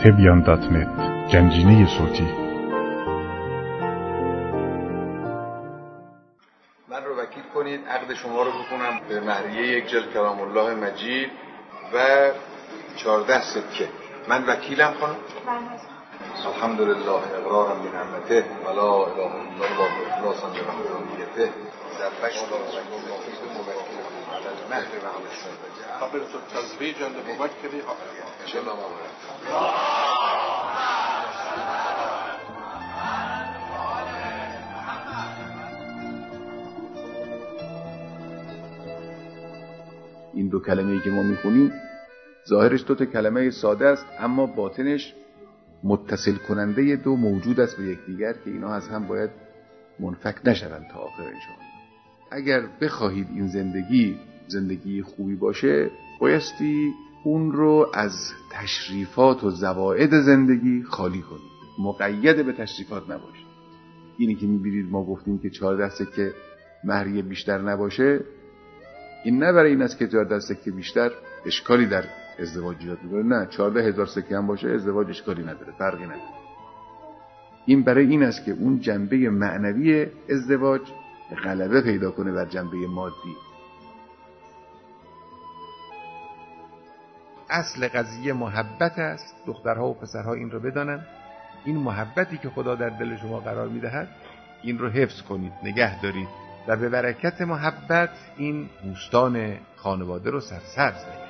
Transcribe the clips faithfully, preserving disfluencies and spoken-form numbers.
تبیان دات نت گنجینه صوتی. من رو وکیل کنید عقد شما رو بکنم به مهریه یک جلد کلام الله مجید و چهارده سکه. من وکیلم خانم؟ الحمدلله اقرارم به نعمته و لا اله الا الله و اخلاصا به وحدانیته. زبشت مهر و قبل التزویج المبکری ان شاء الله. این دو کلمه‌ای که ما میخونیم ظاهرش دو تا کلمه ساده است، اما باطنش متصل کننده دو موجود است به یکدیگر که اینا از هم باید منفک نشوند تا آخر انشاءالله. اگر بخواهید این زندگی زندگی خوبی باشه، بایستی اون رو از تشریفات و زوائد زندگی خالی کنید، مقید به تشریفات نباشید. اینی که میبینید ما گفتیم که چهارده سکه مهریه بیشتر نباشه، این نه برای این است که چهارده سکه بیشتر اشکالی در ازدواج ایجاد می‌کنه، نه، چهارده هزار سکه هم باشه ازدواج اشکالی نداره، فرقی نداره. این برای این است که اون جنبه معنوی ازدواج غلبه پیدا کنه بر جنبه مادی. اصل قضیه محبت است. دخترها و پسرها این رو بدانن. این محبتی که خدا در دل شما قرار میدهد، این رو حفظ کنید، نگه دارید و به برکت محبت این بوستان خانواده رو سرسبز نگه.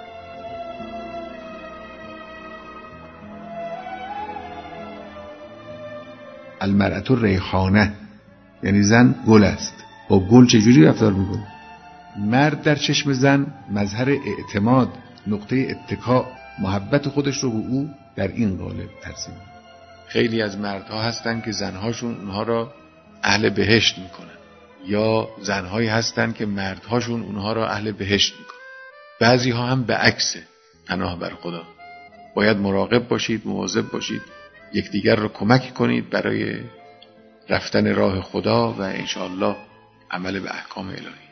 المرأة ریحانه، یعنی زن گل است. با گل چجوری رفتار میکنه؟ مرد در چشم زن مظهر اعتماد، نقطه اتکا، محبت خودش رو به او در این قالب ترسیم. خیلی از مردها هستن که زنهاشون اونها را اهل بهشت میکنن، یا زنهایی هستن که مردهاشون اونها را اهل بهشت میکنن. بعضی ها هم به عکسه. پناه بر خدا. باید مراقب باشید، مواظب باشید، یکدیگر رو کمک کنید برای رفتن راه خدا و انشاءالله عمل به احکام الهی.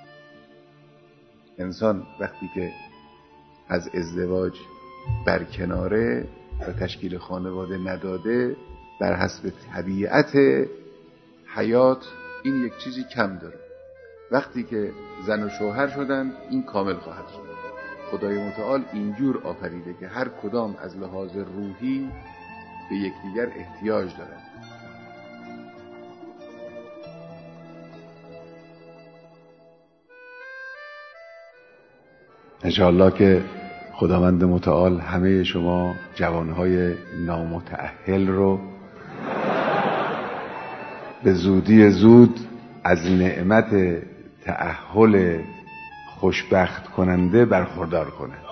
انسان وقتی که از ازدواج برکناره و تشکیل خانواده نداده، بر حسب طبیعت حیات این یک چیزی کم داره. وقتی که زن و شوهر شدن، این کامل خواهد شد. خدای متعال اینجور آفریده که هر کدام از لحاظ روحی به یکدیگر احتیاج دارند. انشاءالله که خداوند متعال همه شما جوانهای نامتأهل رو به زودی زود از نعمت تأهل خوشبخت کننده برخوردار کنه.